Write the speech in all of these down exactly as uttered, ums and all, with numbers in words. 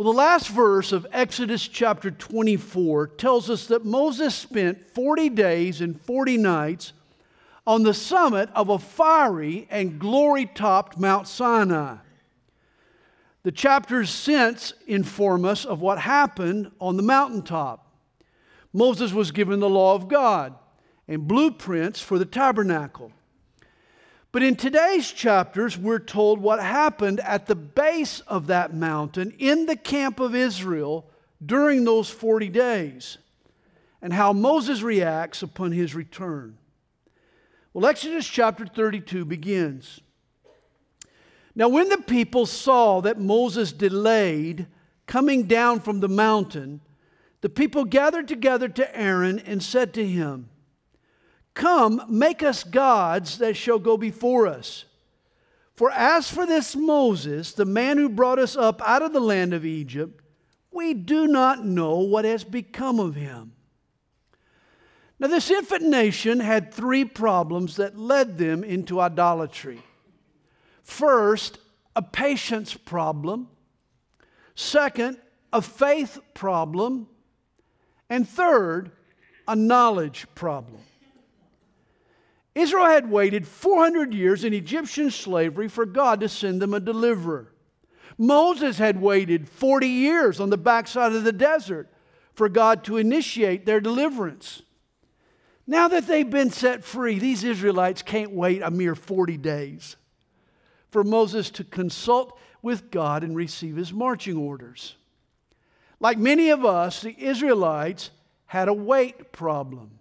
Well, the last verse of Exodus chapter twenty-four tells us that Moses spent forty days and forty nights on the summit of a fiery and glory-topped Mount Sinai. The chapters since inform us of what happened on the mountaintop. Moses was given the law of God and blueprints for the tabernacle. But in today's chapters, we're told what happened at the base of that mountain in the camp of Israel during those forty days, and how Moses reacts upon his return. Well, Exodus chapter thirty-two begins. Now, when the people saw that Moses delayed coming down from the mountain, the people gathered together to Aaron and said to him, "Come, make us gods that shall go before us. For as for this Moses, the man who brought us up out of the land of Egypt, we do not know what has become of him." Now, this infant nation had three problems that led them into idolatry. First, a patience problem. Second, a faith problem. And third, a knowledge problem. Israel had waited four hundred years in Egyptian slavery for God to send them a deliverer. Moses had waited forty years on the backside of the desert for God to initiate their deliverance. Now that they've been set free, these Israelites can't wait a mere forty days for Moses to consult with God and receive his marching orders. Like many of us, the Israelites had a wait problem.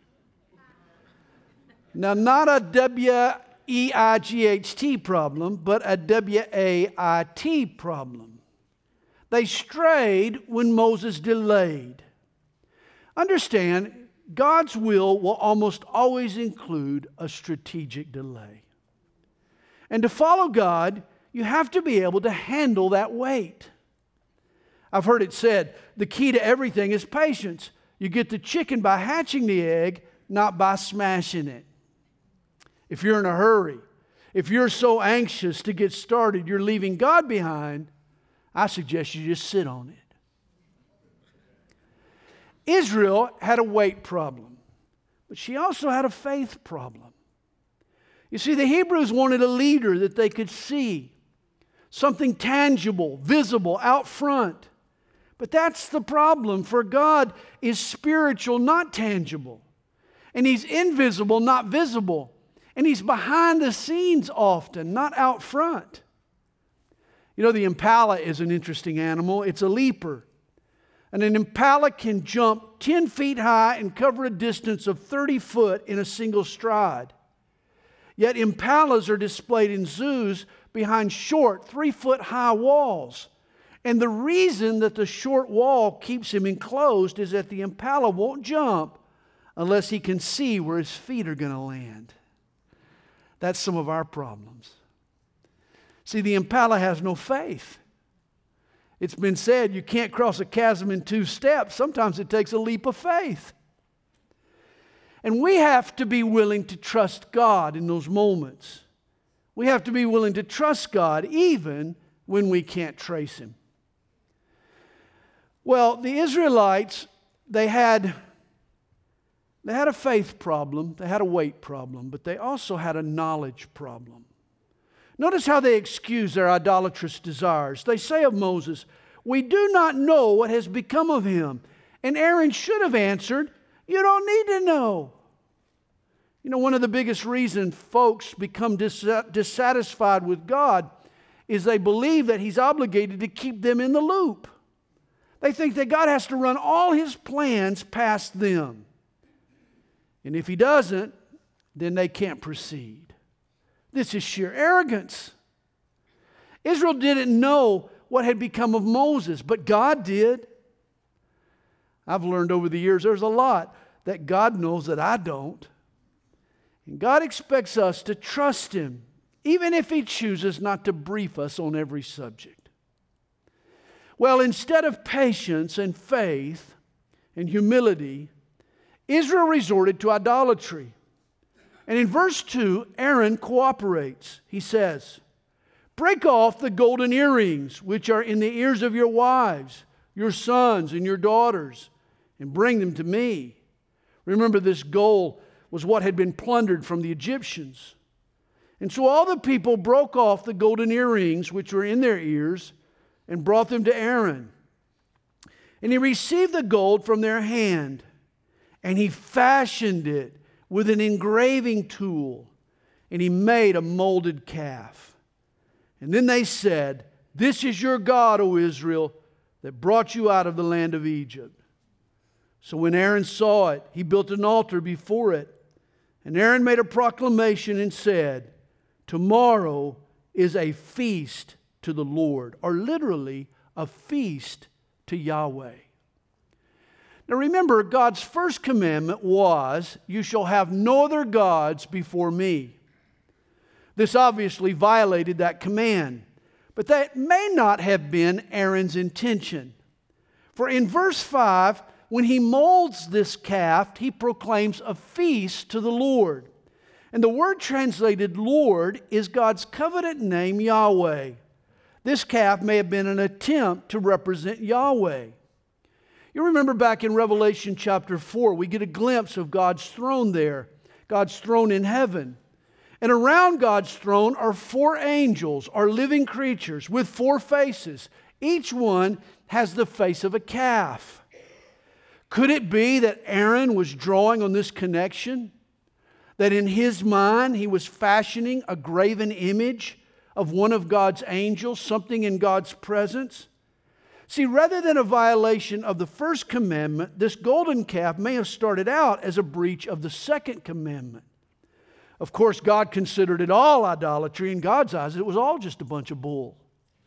Now, not a W E I G H T problem, but a W A I T problem. They strayed when Moses delayed. Understand, God's will will almost always include a strategic delay. And to follow God, you have to be able to handle that wait. I've heard it said, the key to everything is patience. You get the chicken by hatching the egg, not by smashing it. If you're in a hurry, if you're so anxious to get started, you're leaving God behind, I suggest you just sit on it. Israel had a weight problem, but she also had a faith problem. You see, the Hebrews wanted a leader that they could see, something tangible, visible, out front. But that's the problem, for God is spiritual, not tangible. And He's invisible, not visible. And He's behind the scenes often, not out front. You know, the impala is an interesting animal. It's a leaper. And an impala can jump ten feet high and cover a distance of thirty foot in a single stride. Yet impalas are displayed in zoos behind short, three foot high walls. And the reason that the short wall keeps him enclosed is that the impala won't jump unless he can see where his feet are going to land. That's some of our problems. See, the impala has no faith. It's been said you can't cross a chasm in two steps. Sometimes it takes a leap of faith. And we have to be willing to trust God in those moments. We have to be willing to trust God even when we can't trace Him. Well, the Israelites, they had, they had a faith problem, they had a weight problem, but they also had a knowledge problem. Notice how they excuse their idolatrous desires. They say of Moses, "We do not know what has become of him." And Aaron should have answered, "You don't need to know." You know, one of the biggest reasons folks become dis- dissatisfied with God is they believe that He's obligated to keep them in the loop. They think that God has to run all His plans past them. And if He doesn't, then they can't proceed. This is sheer arrogance. Israel didn't know what had become of Moses, but God did. I've learned over the years there's a lot that God knows that I don't. And God expects us to trust Him, even if He chooses not to brief us on every subject. Well, instead of patience and faith and humility, Israel resorted to idolatry. And in verse two, Aaron cooperates. He says, break off the golden earrings which are in the ears of your wives, your sons and your daughters, and bring them to me. Remember, this gold was what had been plundered from the Egyptians. And so all the people broke off the golden earrings which were in their ears and brought them to Aaron. And he received the gold from their hand, and he fashioned it with an engraving tool, and he made a molded calf. And then they said, "This is your God, O Israel, that brought you out of the land of Egypt." So when Aaron saw it, he built an altar before it. And Aaron made a proclamation and said, "Tomorrow is a feast to the Lord," or literally, a feast to Yahweh. Now remember, God's first commandment was, "You shall have no other gods before me." This obviously violated that command, but that may not have been Aaron's intention. For in verse five, when he molds this calf, he proclaims a feast to the Lord. And the word translated Lord is God's covenant name, Yahweh. This calf may have been an attempt to represent Yahweh. You remember back in Revelation chapter four, we get a glimpse of God's throne there, God's throne in heaven. And around God's throne are four angels, or living creatures, with four faces. Each one has the face of a calf. Could it be that Aaron was drawing on this connection? That in his mind he was fashioning a graven image of one of God's angels, something in God's presence? See, rather than a violation of the first commandment, this golden calf may have started out as a breach of the second commandment. Of course, God considered it all idolatry. In God's eyes, it was all just a bunch of bull.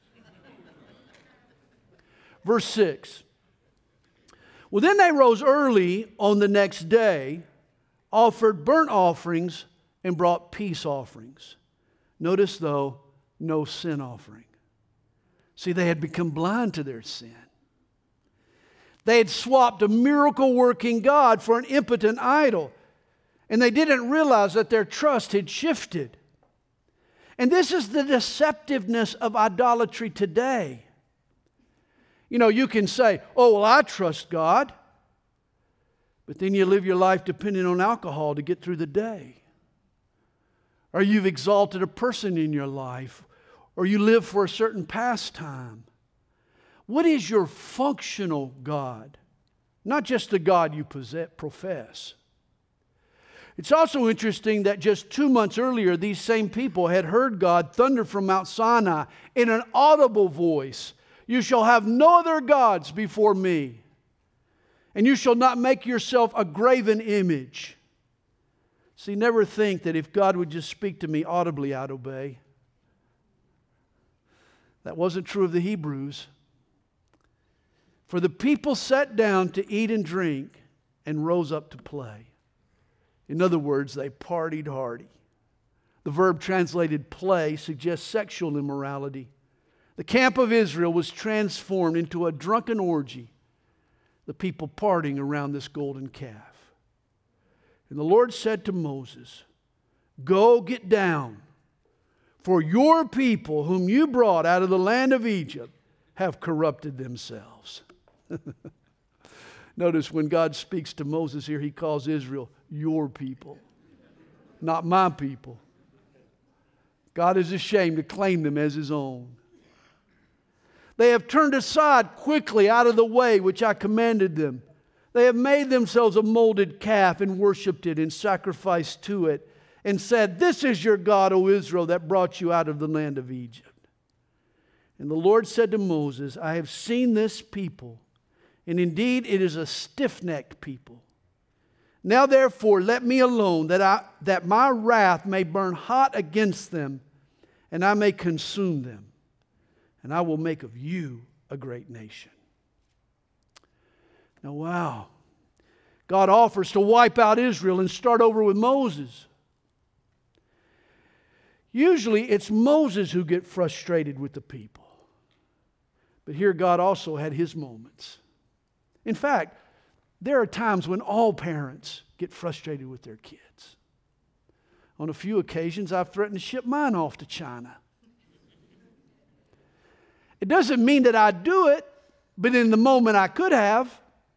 Verse six. Well, then they rose early on the next day, offered burnt offerings, and brought peace offerings. Notice, though, no sin offering. See, they had become blind to their sin. They had swapped a miracle-working God for an impotent idol, and they didn't realize that their trust had shifted. And this is the deceptiveness of idolatry today. You know, you can say, "Oh, well, I trust God," but then you live your life depending on alcohol to get through the day. Or you've exalted a person in your life, or you live for a certain pastime. What is your functional God? Not just the God you possess, profess. It's also interesting that just two months earlier, these same people had heard God thunder from Mount Sinai in an audible voice, "You shall have no other gods before me, and you shall not make yourself a graven image." See, never think that if God would just speak to me audibly, I'd obey. That wasn't true of the Hebrews. For the people sat down to eat and drink and rose up to play. In other words, they partied hardy. The verb translated play suggests sexual immorality. The camp of Israel was transformed into a drunken orgy, the people partying around this golden calf. And the Lord said to Moses, "Go, get down, for your people whom you brought out of the land of Egypt have corrupted themselves." Notice when God speaks to Moses here, he calls Israel your people, not my people. God is ashamed to claim them as his own. They have turned aside quickly out of the way which I commanded them. They have made themselves a molded calf and worshipped it and sacrificed to it and said, "This is your God, O Israel, that brought you out of the land of Egypt." And the Lord said to Moses, "I have seen this people, and indeed it is a stiff-necked people. Now therefore let me alone, that, I, that my wrath may burn hot against them, and I may consume them. And I will make of you a great nation." Now, wow. God offers to wipe out Israel and start over with Moses. Usually it's Moses who gets frustrated with the people. But here God also had his moments. In fact, there are times when all parents get frustrated with their kids. On a few occasions, I've threatened to ship mine off to China. It doesn't mean that I do it, but in the moment I could have.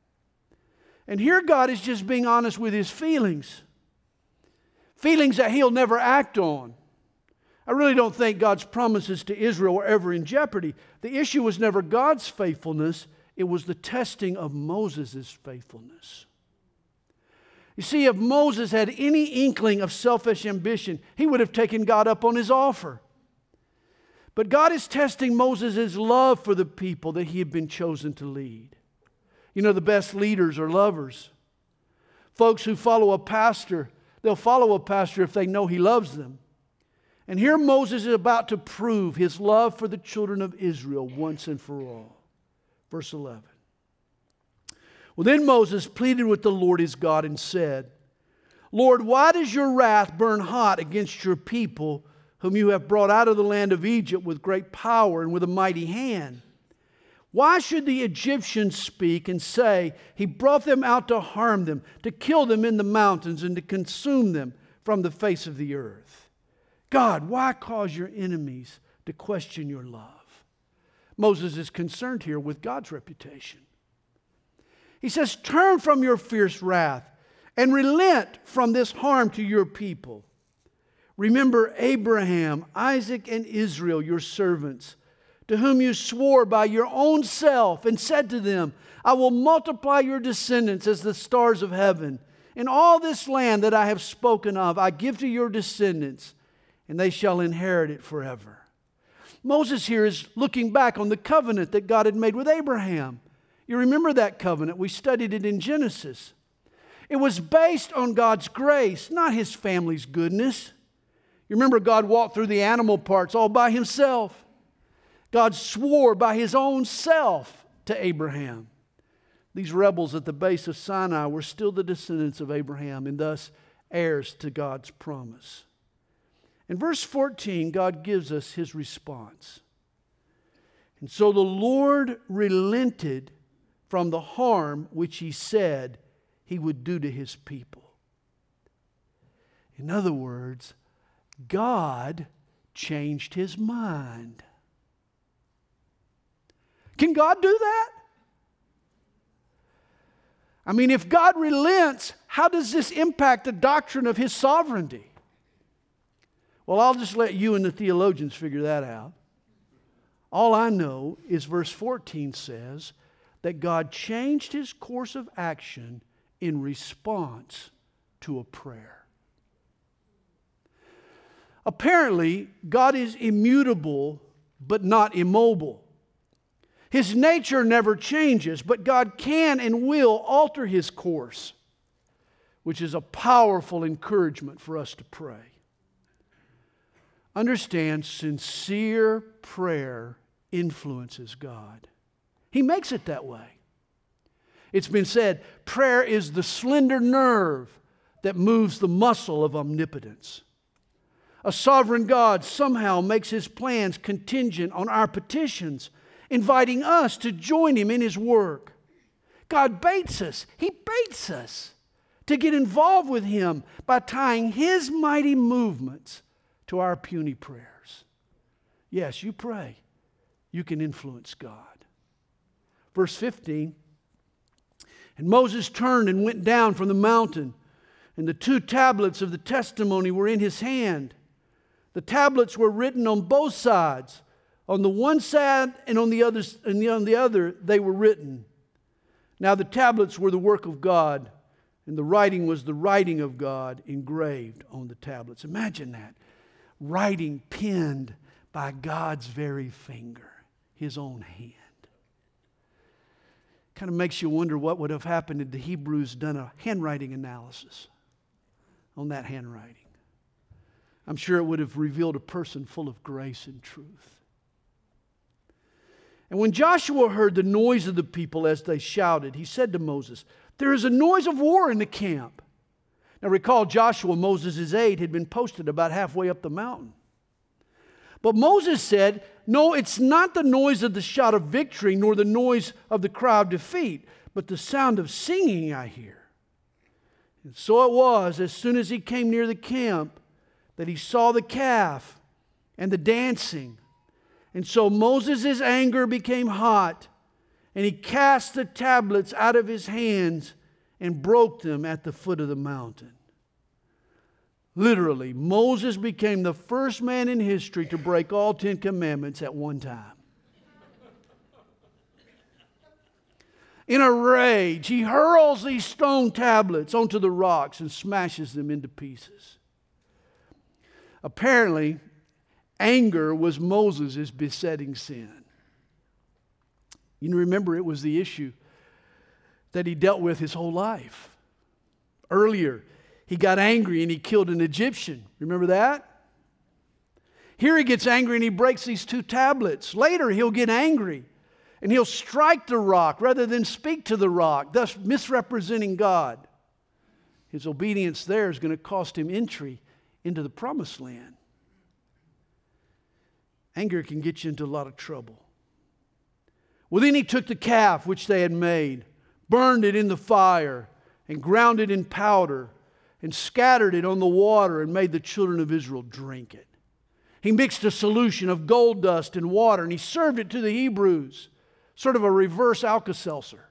And here God is just being honest with his feelings. Feelings that he'll never act on. I really don't think God's promises to Israel were ever in jeopardy. The issue was never God's faithfulness. It was the testing of Moses' faithfulness. You see, if Moses had any inkling of selfish ambition, he would have taken God up on his offer. But God is testing Moses' love for the people that he had been chosen to lead. You know, the best leaders are lovers. Folks who follow a pastor, they'll follow a pastor if they know he loves them. And here Moses is about to prove his love for the children of Israel once and for all. Verse eleven. Well, then Moses pleaded with the Lord his God and said, Lord, why does your wrath burn hot against your people, whom you have brought out of the land of Egypt with great power and with a mighty hand? Why should the Egyptians speak and say, he brought them out to harm them, to kill them in the mountains, and to consume them from the face of the earth? God, why cause your enemies to question your love? Moses is concerned here with God's reputation. He says, turn from your fierce wrath and relent from this harm to your people. Remember Abraham, Isaac, and Israel, your servants, to whom you swore by your own self and said to them, I will multiply your descendants as the stars of heaven. And all this land that I have spoken of, I give to your descendants, and they shall inherit it forever. Moses here is looking back on the covenant that God had made with Abraham. You remember that covenant? We studied it in Genesis. It was based on God's grace, not his family's goodness. You remember God walked through the animal parts all by himself. God swore by his own self to Abraham. These rebels at the base of Sinai were still the descendants of Abraham and thus heirs to God's promise. In verse fourteen, God gives us his response. And so the Lord relented from the harm which he said he would do to his people. In other words, God changed his mind. Can God do that? I mean, if God relents, how does this impact the doctrine of his sovereignty? Well, I'll just let you and the theologians figure that out. All I know is verse fourteen says that God changed his course of action in response to a prayer. Apparently, God is immutable but not immobile. His nature never changes, but God can and will alter his course, which is a powerful encouragement for us to pray. Understand, sincere prayer influences God. He makes it that way. It's been said, prayer is the slender nerve that moves the muscle of omnipotence. A sovereign God somehow makes his plans contingent on our petitions, inviting us to join him in his work. God baits us. He baits us to get involved with him by tying his mighty movements to our puny prayers. Yes, you pray. You can influence God. Verse fifteen, and Moses turned and went down from the mountain, and the two tablets of the testimony were in his hand. The tablets were written on both sides. On the one side and on the other, and on the other they were written. Now the tablets were the work of God, and the writing was the writing of God engraved on the tablets. Imagine that. Writing penned by God's very finger, his own hand. Kind of makes you wonder what would have happened if the Hebrews done a handwriting analysis on that handwriting. I'm sure it would have revealed a person full of grace and truth. And when Joshua heard the noise of the people as they shouted, he said to Moses, there is a noise of war in the camp. Now recall, Joshua, Moses' aide, had been posted about halfway up the mountain. But Moses said, no, it's not the noise of the shout of victory, nor the noise of the cry of defeat, but the sound of singing I hear. And so it was, as soon as he came near the camp, that he saw the calf and the dancing. And so Moses' anger became hot, and he cast the tablets out of his hands and broke them at the foot of the mountain. Literally, Moses became the first man in history to break all Ten Commandments at one time. In a rage, he hurls these stone tablets onto the rocks and smashes them into pieces. Apparently, anger was Moses' besetting sin. You remember, it was the issue that he dealt with his whole life. Earlier, he got angry and he killed an Egyptian. Remember that? Here he gets angry and he breaks these two tablets. Later, he'll get angry and he'll strike the rock rather than speak to the rock, thus misrepresenting God. His obedience there is going to cost him entry into the promised land. Anger can get you into a lot of trouble. Well, then he took the calf which they had made, burned it in the fire, and ground it in powder, and scattered it on the water, and made the children of Israel drink it. He mixed a solution of gold dust and water, and he served it to the Hebrews, sort of a reverse Alka-Seltzer.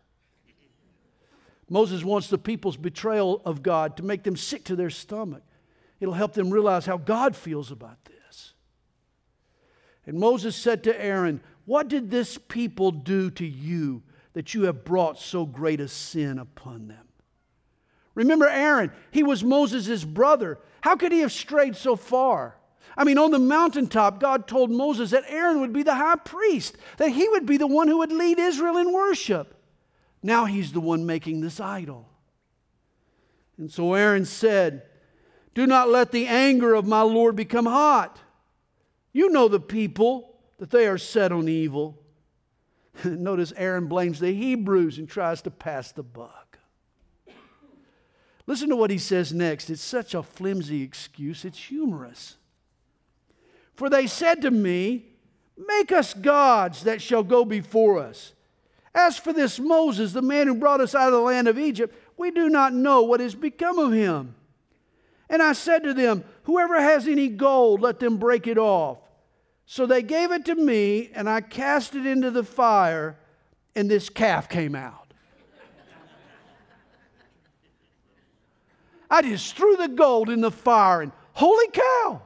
Moses wants the people's betrayal of God to make them sick to their stomach. It'll help them realize how God feels about this. And Moses said to Aaron, "What did this people do to you that you have brought so great a sin upon them?" Remember Aaron, he was Moses' brother. How could he have strayed so far? I mean, on the mountaintop, God told Moses that Aaron would be the high priest, that he would be the one who would lead Israel in worship. Now he's the one making this idol. And so Aaron said, "Do not let the anger of my Lord become hot. You know the people, that they are set on evil." Notice Aaron blames the Hebrews and tries to pass the buck. Listen to what he says next. It's such a flimsy excuse. It's humorous. "For they said to me, 'Make us gods that shall go before us.' As for this Moses, the man who brought us out of the land of Egypt, we do not know what has become of him. And I said to them, 'Whoever has any gold, let them break it off.' So they gave it to me, and I cast it into the fire, and this calf came out." I just threw the gold in the fire, and holy cow!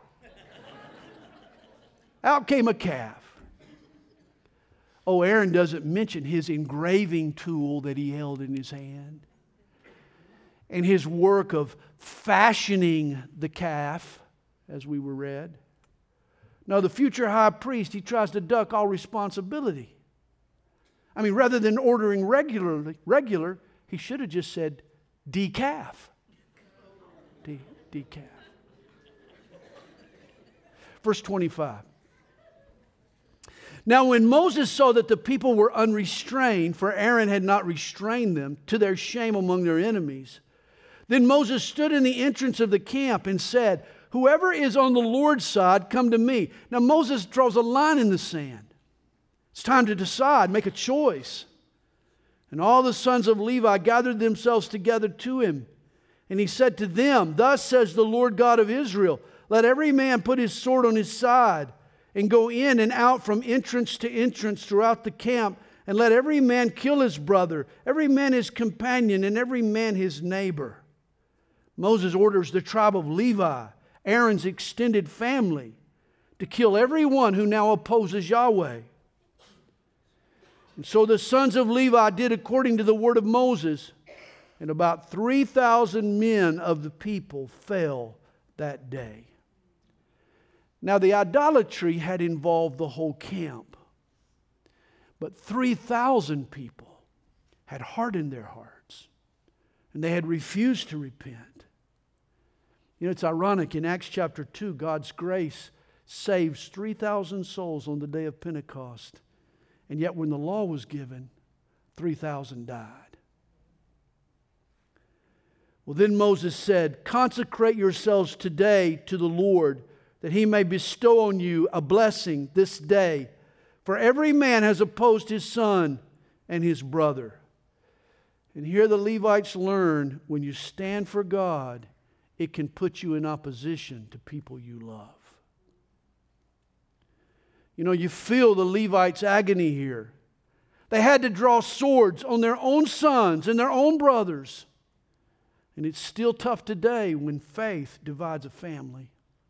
Out came a calf. Oh, Aaron doesn't mention his engraving tool that he held in his hand, and his work of fashioning the calf, as we were read. Now, the future high priest, he tries to duck all responsibility. I mean, rather than ordering regularly, regular, he should have just said decaf. De, decaf. Verse twenty-five. Now, when Moses saw that the people were unrestrained, for Aaron had not restrained them, to their shame among their enemies, then Moses stood in the entrance of the camp and said, "Whoever is on the Lord's side, come to me." Now Moses draws a line in the sand. It's time to decide, make a choice. And all the sons of Levi gathered themselves together to him. And he said to them, "Thus says the Lord God of Israel, let every man put his sword on his side, and go in and out from entrance to entrance throughout the camp, and let every man kill his brother, every man his companion, and every man his neighbor." Moses orders the tribe of Levi, Aaron's extended family, to kill everyone who now opposes Yahweh. And so the sons of Levi did according to the word of Moses, and about three thousand men of the people fell that day. Now the idolatry had involved the whole camp, but three thousand people had hardened their hearts, and they had refused to repent. You know, it's ironic, in Acts chapter two, God's grace saves three thousand souls on the day of Pentecost, and yet when the law was given, three thousand died. Well, then Moses said, "Consecrate yourselves today to the Lord, that he may bestow on you a blessing this day. For every man has opposed his son and his brother." And here the Levites learn, when you stand for God, it can put you in opposition to people you love. You know, you feel the Levites' agony here. They had to draw swords on their own sons and their own brothers. And it's still tough today when faith divides a family.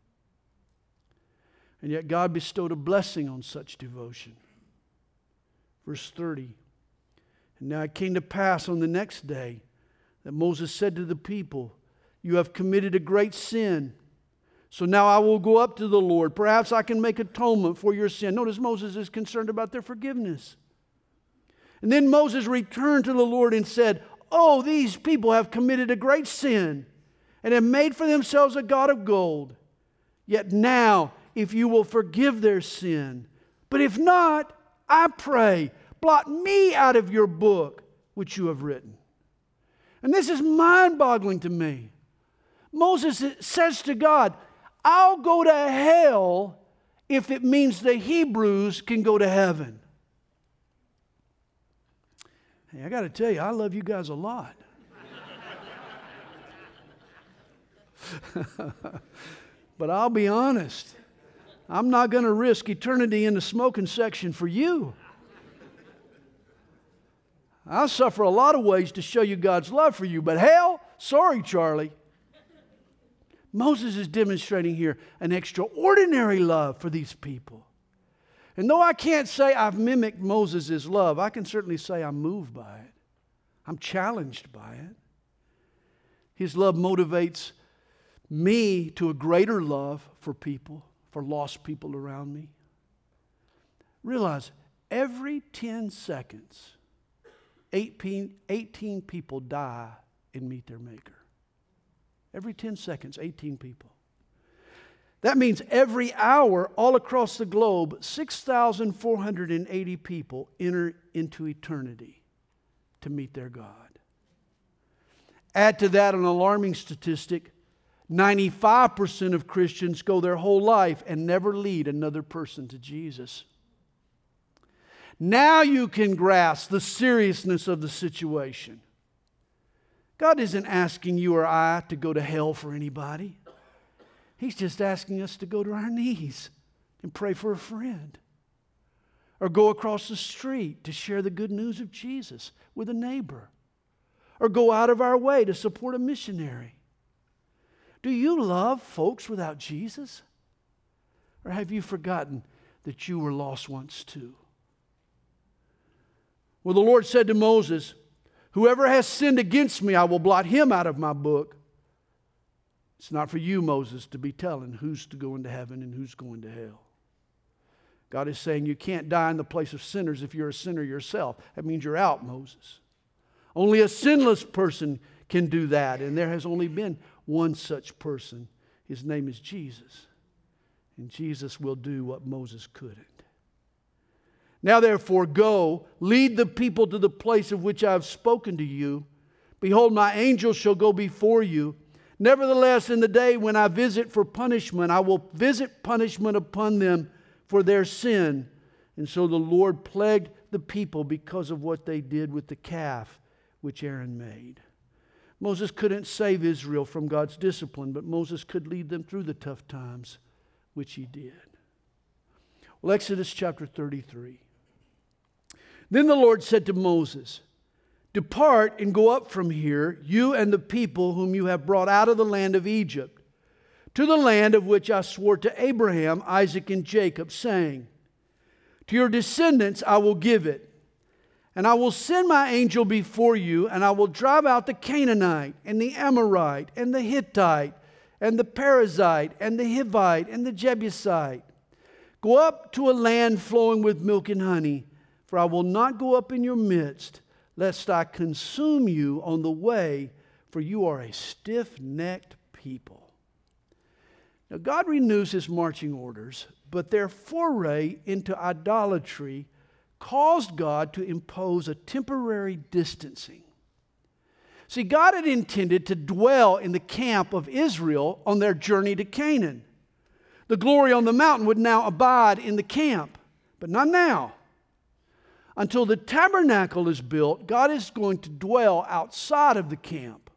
And yet God bestowed a blessing on such devotion. Verse thirty. And now it came to pass on the next day that Moses said to the people, you have committed a great sin. So now I will go up to the Lord. Perhaps I can make atonement for your sin. Notice Moses is concerned about their forgiveness. And then Moses returned to the Lord and said, oh, these people have committed a great sin and have made for themselves a god of gold. Yet now, if you will forgive their sin, but if not, I pray, blot me out of your book which you have written. And this is mind-boggling to me. Moses says to God, I'll go to hell if it means the Hebrews can go to heaven. Hey, I got to tell you, I love you guys a lot. But I'll be honest, I'm not going to risk eternity in the smoking section for you. I'll suffer a lot of ways to show you God's love for you, but hell, sorry, Charlie. Moses is demonstrating here an extraordinary love for these people. And though I can't say I've mimicked Moses' love, I can certainly say I'm moved by it. I'm challenged by it. His love motivates me to a greater love for people, for lost people around me. Realize, every ten seconds, eighteen, eighteen people die and meet their Maker. Every ten seconds, eighteen people. That means every hour all across the globe, six thousand four hundred eighty people enter into eternity to meet their God. Add to that an alarming statistic, ninety-five percent of Christians go their whole life and never lead another person to Jesus. Now you can grasp the seriousness of the situation. God isn't asking you or I to go to hell for anybody. He's just asking us to go to our knees and pray for a friend. Or go across the street to share the good news of Jesus with a neighbor. Or go out of our way to support a missionary. Do you love folks without Jesus? Or have you forgotten that you were lost once too? Well, the Lord said to Moses, whoever has sinned against me, I will blot him out of my book. It's not for you, Moses, to be telling who's to go into heaven and who's going to hell. God is saying you can't die in the place of sinners if you're a sinner yourself. That means you're out, Moses. Only a sinless person can do that, and there has only been one such person. His name is Jesus. And Jesus will do what Moses couldn't. Now therefore go, lead the people to the place of which I have spoken to you. Behold, my angel shall go before you. Nevertheless, in the day when I visit for punishment, I will visit punishment upon them for their sin. And so the Lord plagued the people because of what they did with the calf which Aaron made. Moses couldn't save Israel from God's discipline, but Moses could lead them through the tough times, which he did. Well, Exodus chapter thirty-three. Then the Lord said to Moses, depart and go up from here, you and the people whom you have brought out of the land of Egypt, to the land of which I swore to Abraham, Isaac, and Jacob, saying, to your descendants I will give it. And I will send my angel before you, and I will drive out the Canaanite, and the Amorite, and the Hittite, and the Perizzite, and the Hivite, and the Jebusite. Go up to a land flowing with milk and honey, for I will not go up in your midst, lest I consume you on the way, for you are a stiff-necked people. Now God renews his marching orders, but their foray into idolatry caused God to impose a temporary distancing. See, God had intended to dwell in the camp of Israel on their journey to Canaan. The glory on the mountain would now abide in the camp, but not now. Until the tabernacle is built, God is going to dwell outside of the camp.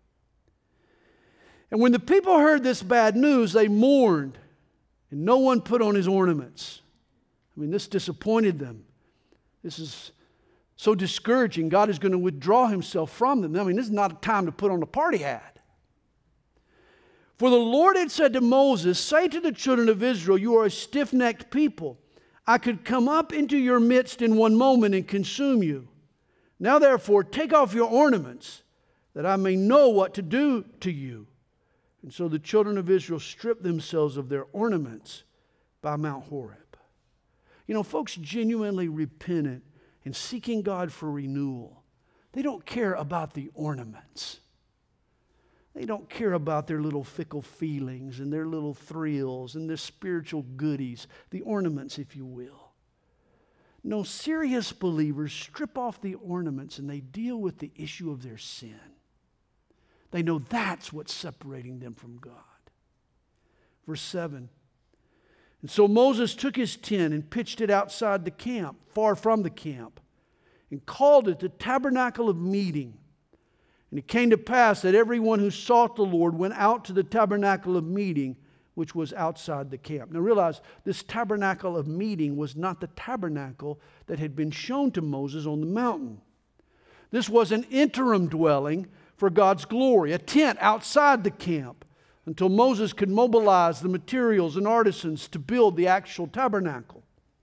And when the people heard this bad news, they mourned, and no one put on his ornaments. I mean, this disappointed them. This is so discouraging. God is going to withdraw himself from them. I mean, this is not a time to put on a party hat. For the Lord had said to Moses, say to the children of Israel, you are a stiff-necked people. I could come up into your midst in one moment and consume you. Now therefore, take off your ornaments, that I may know what to do to you. And so the children of Israel stripped themselves of their ornaments by Mount Horeb. You know, folks genuinely repentant and seeking God for renewal, they don't care about the ornaments. They don't care about their little fickle feelings and their little thrills and their spiritual goodies, the ornaments, if you will. No, serious believers strip off the ornaments and they deal with the issue of their sin. They know that's what's separating them from God. Verse seven. And so Moses took his tent and pitched it outside the camp, far from the camp, and called it the tabernacle of meeting. And it came to pass that everyone who sought the Lord went out to the tabernacle of meeting, which was outside the camp. Now realize, this tabernacle of meeting was not the tabernacle that had been shown to Moses on the mountain. This was an interim dwelling for God's glory, a tent outside the camp, until Moses could mobilize the materials and artisans to build the actual tabernacle.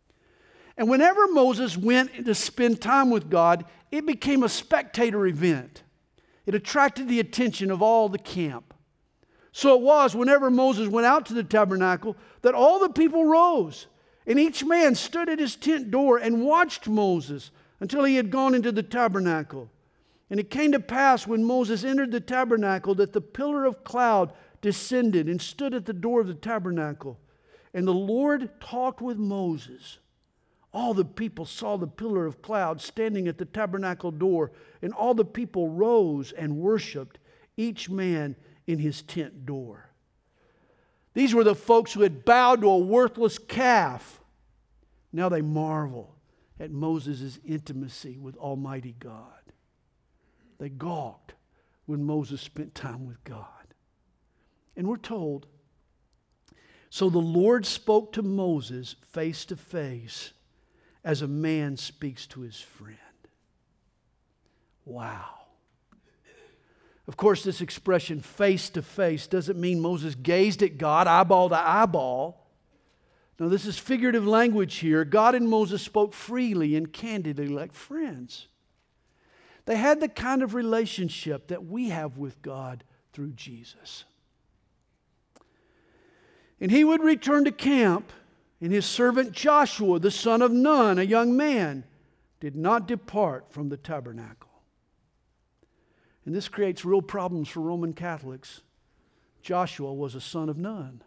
And whenever Moses went to spend time with God, it became a spectator event. It attracted the attention of all the camp. So it was whenever Moses went out to the tabernacle that all the people rose, and each man stood at his tent door and watched Moses until he had gone into the tabernacle. And it came to pass when Moses entered the tabernacle that the pillar of cloud descended and stood at the door of the tabernacle. And the Lord talked with Moses. All the people saw the pillar of cloud standing at the tabernacle door, and all the people rose and worshiped, each man in his tent door. These were the folks who had bowed to a worthless calf. Now they marvel at Moses' intimacy with Almighty God. They gawked when Moses spent time with God. And we're told, so the Lord spoke to Moses face to face as a man speaks to his friend. Wow. Of course, this expression face to face doesn't mean Moses gazed at God eyeball to eyeball. No, this is figurative language here. God and Moses spoke freely and candidly like friends. They had the kind of relationship that we have with God through Jesus. And he would return to camp, and his servant Joshua, the son of Nun, a young man, did not depart from the tabernacle. And this creates real problems for Roman Catholics. Joshua was a son of Nun.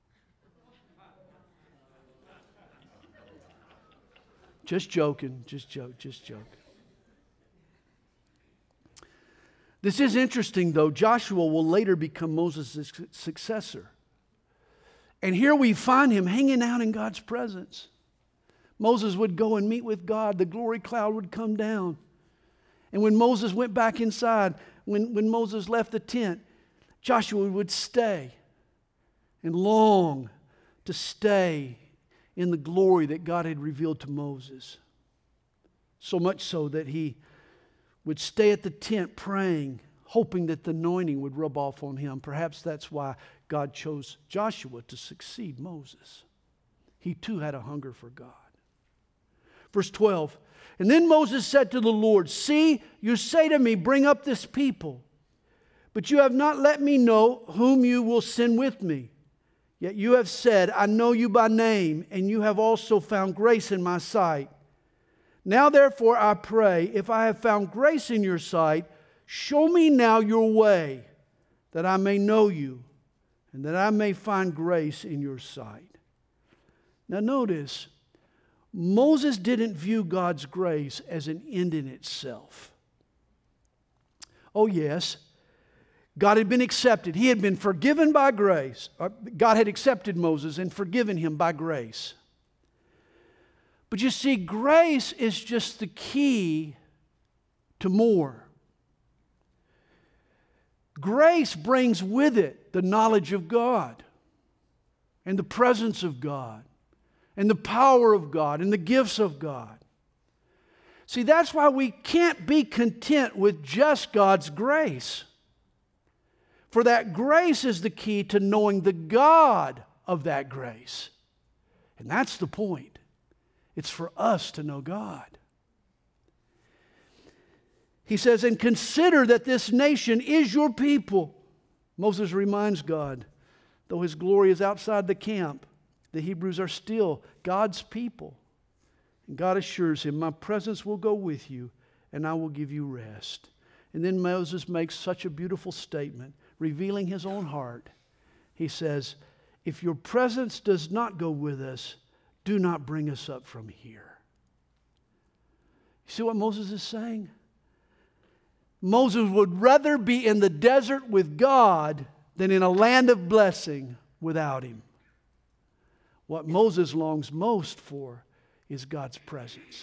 Just joking, just joke, just joke. This is interesting, though. Joshua will later become Moses' successor. And here we find him hanging out in God's presence. Moses would go and meet with God. The glory cloud would come down. And when Moses went back inside, when, when Moses left the tent, Joshua would stay and long to stay in the glory that God had revealed to Moses. So much so that he would stay at the tent praying, hoping that the anointing would rub off on him. Perhaps that's why God chose Joshua to succeed Moses. He too had a hunger for God. Verse twelve, and then Moses said to the Lord, see, you say to me, bring up this people, but you have not let me know whom you will send with me. Yet you have said, I know you by name, and you have also found grace in my sight. Now therefore I pray, if I have found grace in your sight, show me now your way, that I may know you, and that I may find grace in your sight. Now notice, Moses didn't view God's grace as an end in itself. Oh yes, God had been accepted. He had been forgiven by grace. God had accepted Moses and forgiven him by grace. But you see, grace is just the key to more. Grace brings with it the knowledge of God and the presence of God and the power of God and the gifts of God. See, that's why we can't be content with just God's grace. For that grace is the key to knowing the God of that grace. And that's the point. It's for us to know God. He says, and consider that this nation is your people. Moses reminds God, though his glory is outside the camp, the Hebrews are still God's people. And God assures him, my presence will go with you, and I will give you rest. And then Moses makes such a beautiful statement, revealing his own heart. He says, if your presence does not go with us, do not bring us up from here. You see what Moses is saying? Moses would rather be in the desert with God than in a land of blessing without him. What Moses longs most for is God's presence.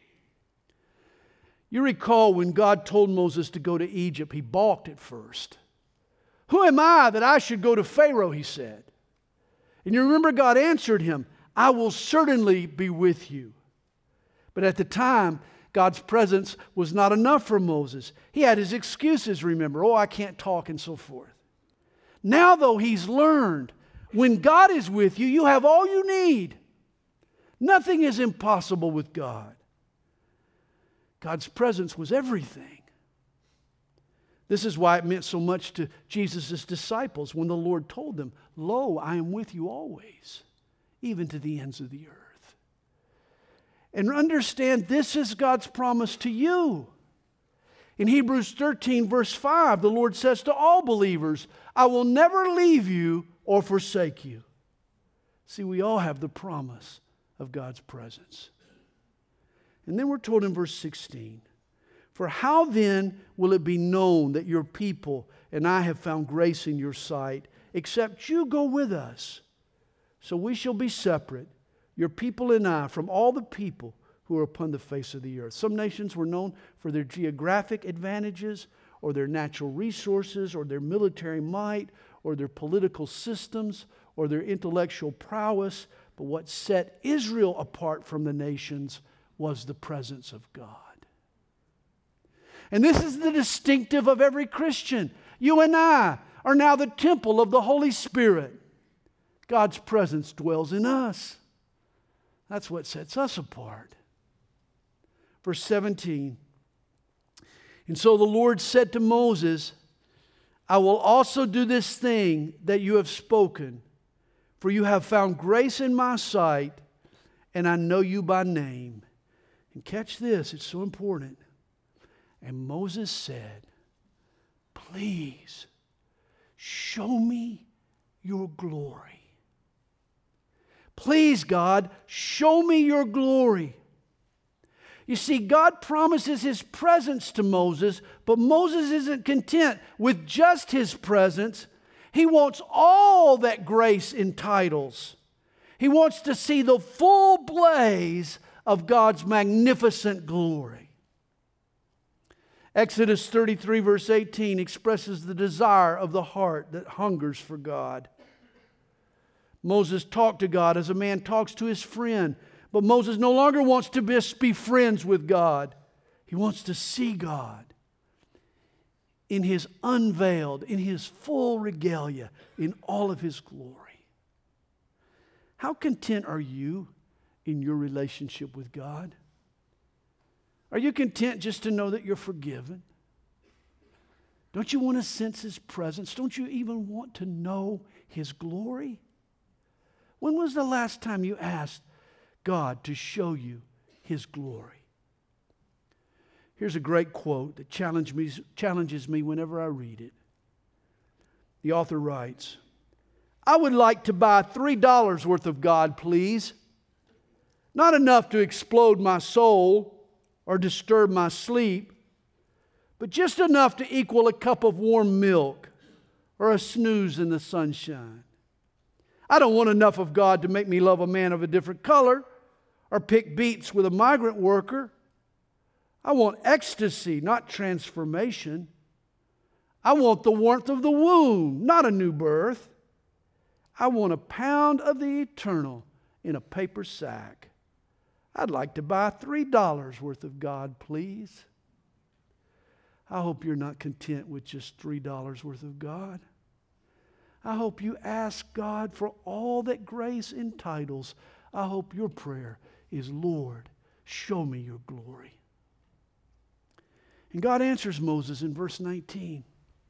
You recall when God told Moses to go to Egypt, he balked at first. Who am I that I should go to Pharaoh, he said. And you remember God answered him, I will certainly be with you. But at the time, God's presence was not enough for Moses. He had his excuses, remember. Oh, I can't talk and so forth. Now, though, he's learned when God is with you, you have all you need. Nothing is impossible with God. God's presence was everything. This is why it meant so much to Jesus' disciples when the Lord told them, lo, I am with you always, even to the ends of the earth. And understand, this is God's promise to you. In Hebrews thirteen, verse five, the Lord says to all believers, I will never leave you or forsake you. See, we all have the promise of God's presence. And then we're told in verse sixteen, for how then will it be known that your people and I have found grace in your sight, except you go with us? So we shall be separate, your people and I, from all the people who are upon the face of the earth. Some nations were known for their geographic advantages, or their natural resources, or their military might, or their political systems, or their intellectual prowess. But what set Israel apart from the nations was the presence of God. And this is the distinctive of every Christian. You and I are now the temple of the Holy Spirit. God's presence dwells in us. That's what sets us apart. Verse seventeen. And so the Lord said to Moses, I will also do this thing that you have spoken, for you have found grace in my sight, and I know you by name. And catch this, it's so important. And Moses said, please show me your glory. Please, God, show me your glory. You see, God promises His presence to Moses, but Moses isn't content with just His presence. He wants all that grace entitles. He wants to see the full blaze of God's magnificent glory. Exodus thirty-three, verse eighteen, expresses the desire of the heart that hungers for God. Moses talked to God as a man talks to his friend. But Moses no longer wants to just be friends with God. He wants to see God in His unveiled, in His full regalia, in all of His glory. How content are you in your relationship with God? Are you content just to know that you're forgiven? Don't you want to sense His presence? Don't you even want to know His glory? When was the last time you asked God to show you His glory? Here's a great quote that challenge me, challenges me whenever I read it. The author writes, I would like to buy three dollars worth of God, please. Not enough to explode my soul or disturb my sleep, but just enough to equal a cup of warm milk or a snooze in the sunshine. I don't want enough of God to make me love a man of a different color or pick beets with a migrant worker. I want ecstasy, not transformation. I want the warmth of the womb, not a new birth. I want a pound of the eternal in a paper sack. I'd like to buy three dollars worth of God, please. I hope you're not content with just three dollars worth of God. I hope you ask God for all that grace entitles. I hope your prayer is, Lord, show me your glory. And God answers Moses in verse nineteen.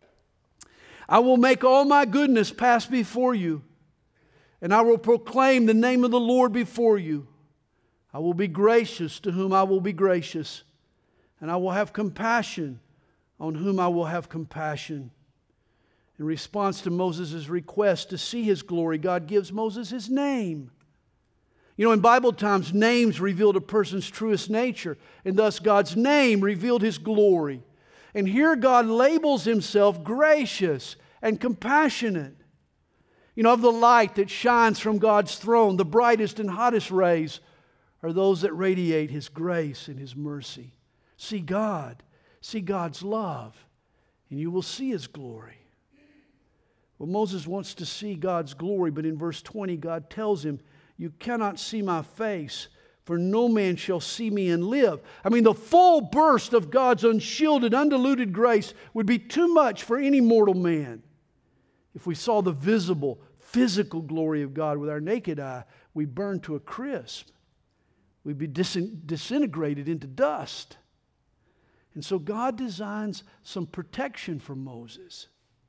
I will make all my goodness pass before you, and I will proclaim the name of the Lord before you. I will be gracious to whom I will be gracious, and I will have compassion on whom I will have compassion. In response to Moses' request to see his glory, God gives Moses his name. You know, in Bible times, names revealed a person's truest nature, and thus God's name revealed his glory. And here God labels himself gracious and compassionate. You know, of the light that shines from God's throne, the brightest and hottest rays are those that radiate his grace and his mercy. See God, see God's love, and you will see his glory. Well, Moses wants to see God's glory, but in verse twenty, God tells him, you cannot see my face, for no man shall see me and live. I mean, the full burst of God's unshielded, undiluted grace would be too much for any mortal man. If we saw the visible, physical glory of God with our naked eye, we'd burn to a crisp. We'd be disintegrated into dust. And so God designs some protection for Moses.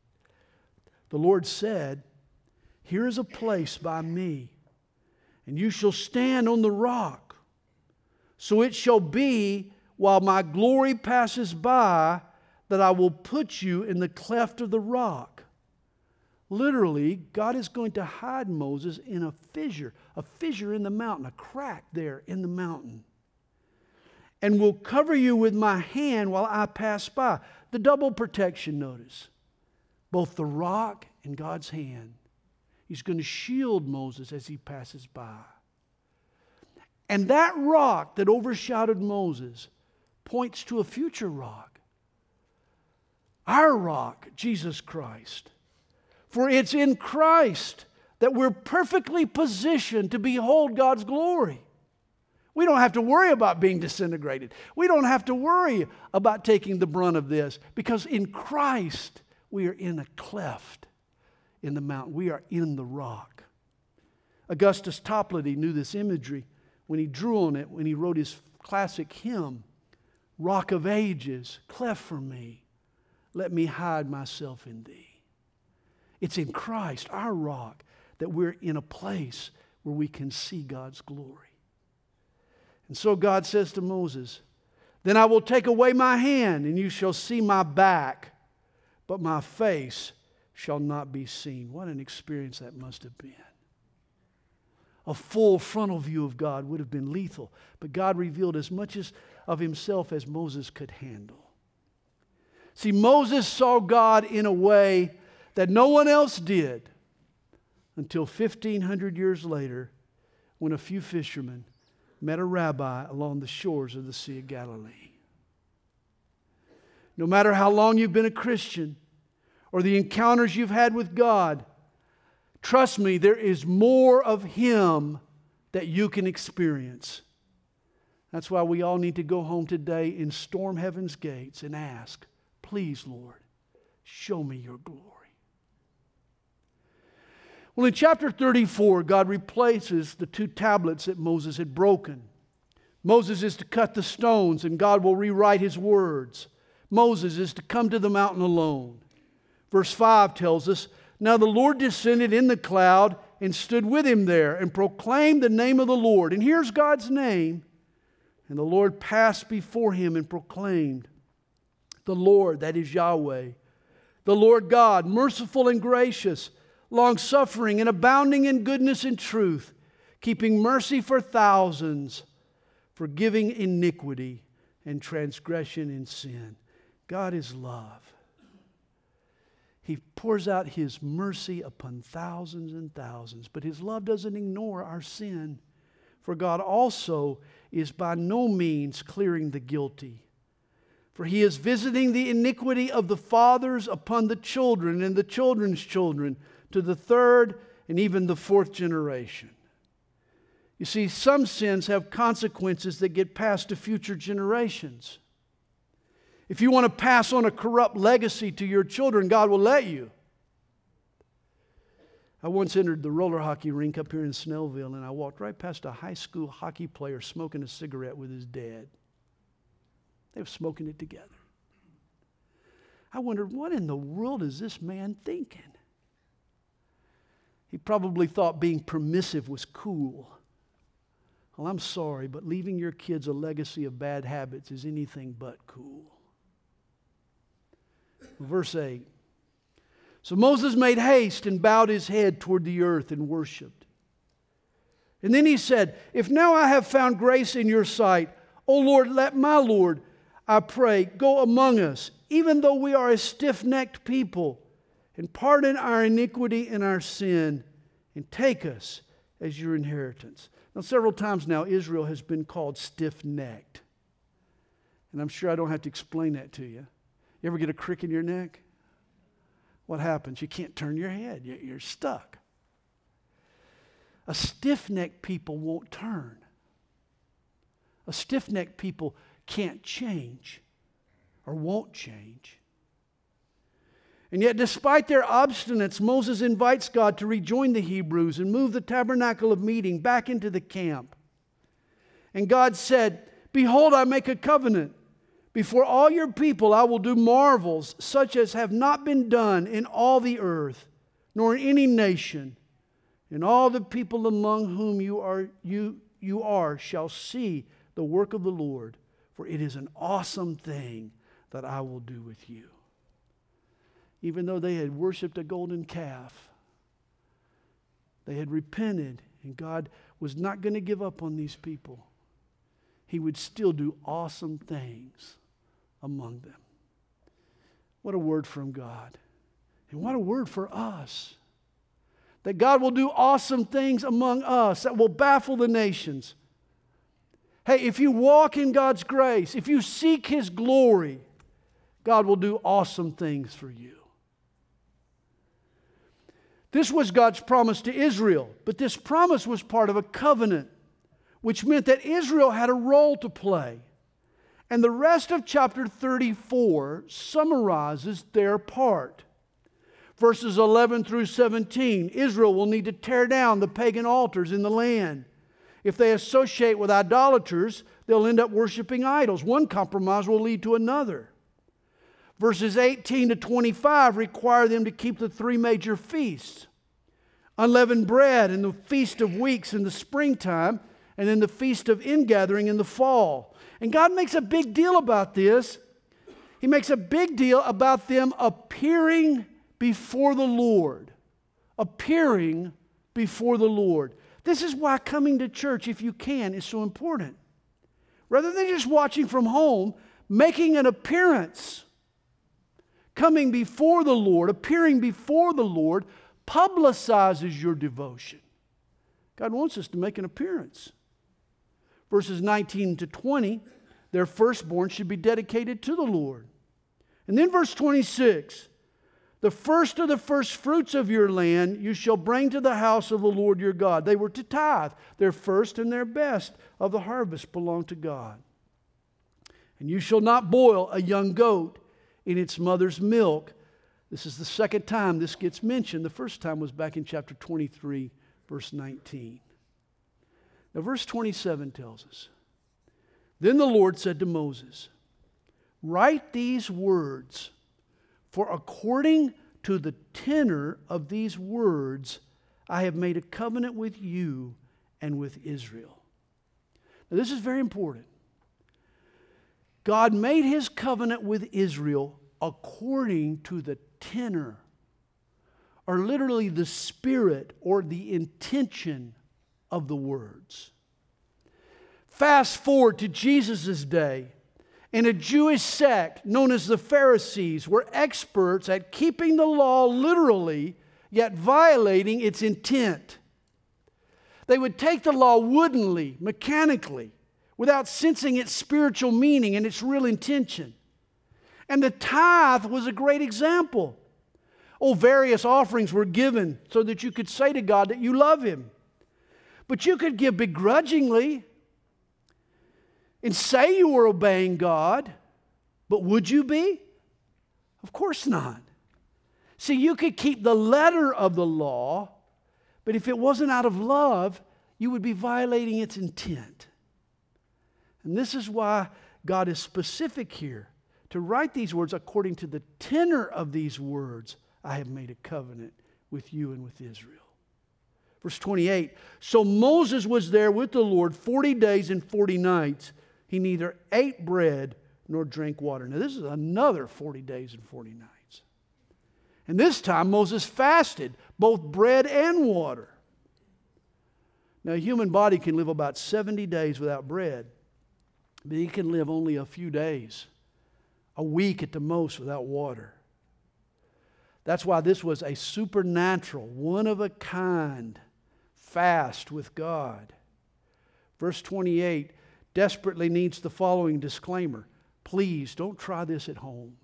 The Lord said, here is a place by me, and you shall stand on the rock. So it shall be, while my glory passes by, that I will put you in the cleft of the rock. Literally, God is going to hide Moses in a fissure, a fissure in the mountain, a crack there in the mountain. And will cover you with my hand while I pass by. The double protection, notice. Both the rock and God's hand. He's going to shield Moses as he passes by. And that rock that overshadowed Moses points to a future rock. Our rock, Jesus Christ. For it's in Christ that we're perfectly positioned to behold God's glory. We don't have to worry about being disintegrated. We don't have to worry about taking the brunt of this, because in Christ we are in a cleft in the mountain. We are in the rock. Augustus Toplady knew this imagery when he drew on it when he wrote his classic hymn, Rock of Ages, cleft for me, let me hide myself in thee. It's in Christ, our rock, that we're in a place where we can see God's glory. And so God says to Moses, then I will take away my hand, and you shall see my back, but my face shall not be seen. What an experience that must have been. A full frontal view of God would have been lethal, but God revealed as much as of himself as Moses could handle. See, Moses saw God in a way that no one else did until fifteen hundred years later, when a few fishermen met a rabbi along the shores of the Sea of Galilee. No matter how long you've been a Christian or the encounters you've had with God, trust me, there is more of Him that you can experience. That's why we all need to go home today and storm heaven's gates and ask, please, Lord, show me your glory. Well, in chapter thirty-four, God replaces the two tablets that Moses had broken. Moses is to cut the stones, and God will rewrite his words. Moses is to come to the mountain alone. Verse five tells us, now the Lord descended in the cloud and stood with him there and proclaimed the name of the Lord. And here's God's name. And the Lord passed before him and proclaimed, the Lord, that is Yahweh, the Lord God, merciful and gracious, long-suffering and abounding in goodness and truth, keeping mercy for thousands, forgiving iniquity and transgression and sin. God is love. He pours out His mercy upon thousands and thousands, but His love doesn't ignore our sin. For God also is by no means clearing the guilty. For He is visiting the iniquity of the fathers upon the children and the children's children, to the third and even the fourth generation. You see, some sins have consequences that get passed to future generations. If you want to pass on a corrupt legacy to your children, God will let you. I once entered the roller hockey rink up here in Snellville, and I walked right past a high school hockey player smoking a cigarette with his dad. They were smoking it together. I wondered, what in the world is this man thinking? He probably thought being permissive was cool. Well, I'm sorry, but leaving your kids a legacy of bad habits is anything but cool. Verse eight. So Moses made haste and bowed his head toward the earth and worshiped. And then he said, if now I have found grace in your sight, O Lord, let my Lord, I pray, go among us, even though we are a stiff-necked people, and pardon our iniquity and our sin, and take us as your inheritance. Now, several times now, Israel has been called stiff-necked. And I'm sure I don't have to explain that to you. You ever get a crick in your neck? What happens? You can't turn your head. You're stuck. A stiff-necked people won't turn. A stiff-necked people can't change or won't change. And yet, despite their obstinance, Moses invites God to rejoin the Hebrews and move the tabernacle of meeting back into the camp. And God said, behold, I make a covenant. Before all your people I will do marvels such as have not been done in all the earth, nor in any nation. And all the people among whom you are, you, you are shall see the work of the Lord, for it is an awesome thing that I will do with you. Even though they had worshiped a golden calf, they had repented, and God was not going to give up on these people. He would still do awesome things among them. What a word from God. And what a word for us. That God will do awesome things among us that will baffle the nations. Hey, if you walk in God's grace, if you seek His glory, God will do awesome things for you. This was God's promise to Israel, but this promise was part of a covenant, which meant that Israel had a role to play. And the rest of chapter thirty-four summarizes their part. Verses eleven through seventeen, Israel will need to tear down the pagan altars in the land. If they associate with idolaters, they'll end up worshiping idols. One compromise will lead to another. Verses eighteen to twenty-five require them to keep the three major feasts. Unleavened bread and the Feast of Weeks in the springtime, and then the Feast of Ingathering in the fall. And God makes a big deal about this. He makes a big deal about them appearing before the Lord. Appearing before the Lord. This is why coming to church, if you can, is so important. Rather than just watching from home, making an appearance. Coming before the Lord, appearing before the Lord, publicizes your devotion. God wants us to make an appearance. Verses nineteen to twenty, their firstborn should be dedicated to the Lord. And then verse twenty-six, the first of the first fruits of your land you shall bring to the house of the Lord your God. They were to tithe. Their first and their best of the harvest belonged to God. And you shall not boil a young goat in its mother's milk. This is the second time this gets mentioned. The first time was back in chapter twenty-three, verse nineteen. Now, verse twenty-seven tells us, then the Lord said to Moses, write these words, for according to the tenor of these words, I have made a covenant with you and with Israel. Now, this is very important. God made His covenant with Israel according to the tenor, or literally the spirit or the intention of the words. Fast forward to Jesus' day, and a Jewish sect known as the Pharisees were experts at keeping the law literally, yet violating its intent. They would take the law woodenly, mechanically, without sensing its spiritual meaning and its real intention. And the tithe was a great example. Oh, various offerings were given so that you could say to God that you love Him. But you could give begrudgingly and say you were obeying God, but would you be? Of course not. See, you could keep the letter of the law, but if it wasn't out of love, you would be violating its intent. And this is why God is specific here to write these words according to the tenor of these words. I have made a covenant with you and with Israel. Verse twenty-eight, so Moses was there with the Lord forty days and forty nights. He neither ate bread nor drank water. Now this is another forty days and forty nights. And this time Moses fasted both bread and water. Now a human body can live about seventy days without bread, but he can live only a few days, a week at the most without water. That's why this was a supernatural, one-of-a-kind fast with God. Verse twenty-eight desperately needs the following disclaimer. Please don't try this at home.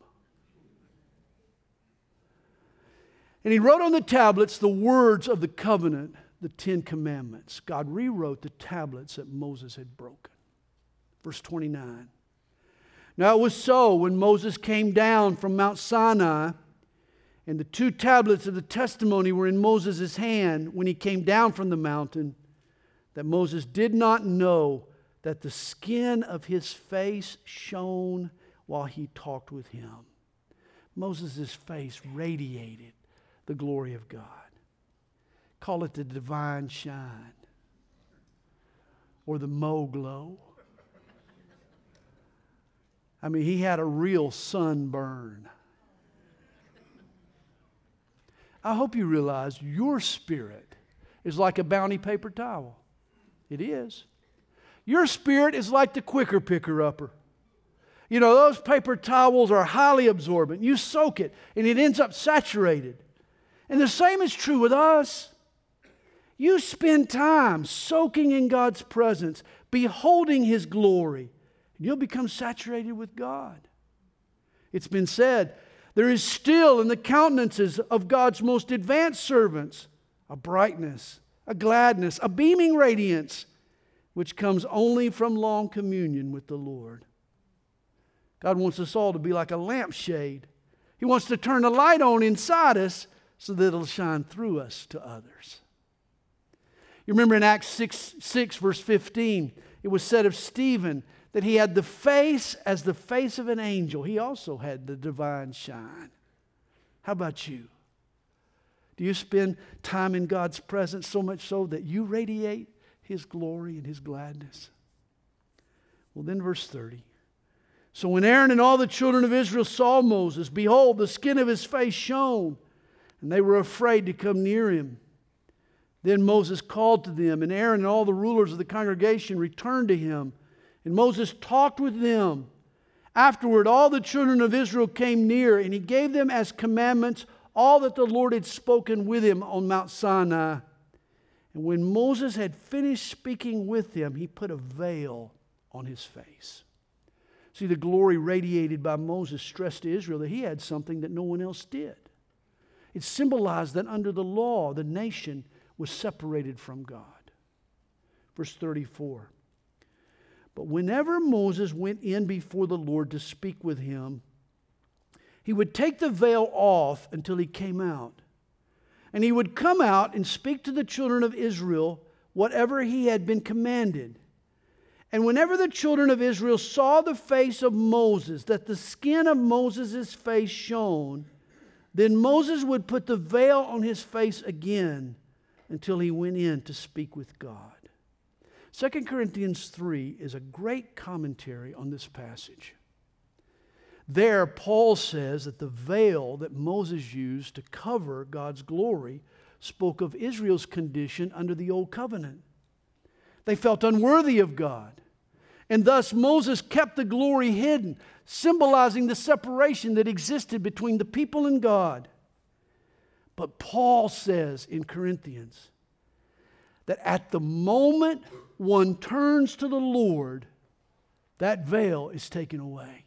And he wrote on the tablets the words of the covenant, the Ten Commandments. God rewrote the tablets that Moses had broken. Verse twenty-nine. Now it was so when Moses came down from Mount Sinai, and the two tablets of the testimony were in Moses' hand when he came down from the mountain, that Moses did not know that the skin of his face shone while he talked with him. Moses' face radiated the glory of God. Call it the divine shine or the Mo glow. I mean, he had a real sunburn. I hope you realize your spirit is like a Bounty paper towel. It is. Your spirit is like the Quicker Picker-Upper. You know, those paper towels are highly absorbent. You soak it, and it ends up saturated. And the same is true with us. You spend time soaking in God's presence, beholding His glory, and you'll become saturated with God. It's been said, there is still in the countenances of God's most advanced servants a brightness, a gladness, a beaming radiance, which comes only from long communion with the Lord. God wants us all to be like a lampshade. He wants to turn the light on inside us so that it'll shine through us to others. You remember in Acts six, six, verse fifteen, it was said of Stephen that he had the face as the face of an angel. He also had the divine shine. How about you? Do you spend time in God's presence so much so that you radiate His glory and His gladness? Well, then verse thirty. So when Aaron and all the children of Israel saw Moses, behold, the skin of his face shone, and they were afraid to come near him. Then Moses called to them, and Aaron and all the rulers of the congregation returned to him. And Moses talked with them. Afterward, all the children of Israel came near, and he gave them as commandments all that the Lord had spoken with him on Mount Sinai. And when Moses had finished speaking with them, he put a veil on his face. See, the glory radiated by Moses stressed to Israel that he had something that no one else did. It symbolized that under the law, the nation was separated from God. Verse thirty-four. But whenever Moses went in before the Lord to speak with him, he would take the veil off until he came out. And he would come out and speak to the children of Israel whatever he had been commanded. And whenever the children of Israel saw the face of Moses, that the skin of Moses' face shone, then Moses would put the veil on his face again until he went in to speak with God. Second Corinthians three is a great commentary on this passage. There, Paul says that the veil that Moses used to cover God's glory spoke of Israel's condition under the Old Covenant. They felt unworthy of God. And thus Moses kept the glory hidden, symbolizing the separation that existed between the people and God. But Paul says in Corinthians that at the moment one turns to the Lord, that veil is taken away.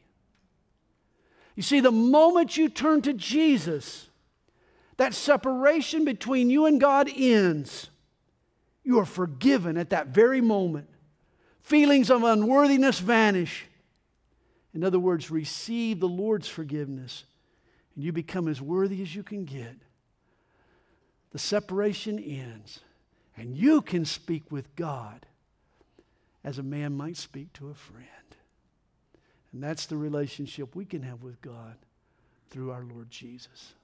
You see, the moment you turn to Jesus, that separation between you and God ends, You are forgiven at that very moment. Feelings of unworthiness vanish. In other words, receive the Lord's forgiveness, and you become as worthy as you can get. The separation ends, and you can speak with God as a man might speak to a friend. And that's the relationship we can have with God through our Lord Jesus.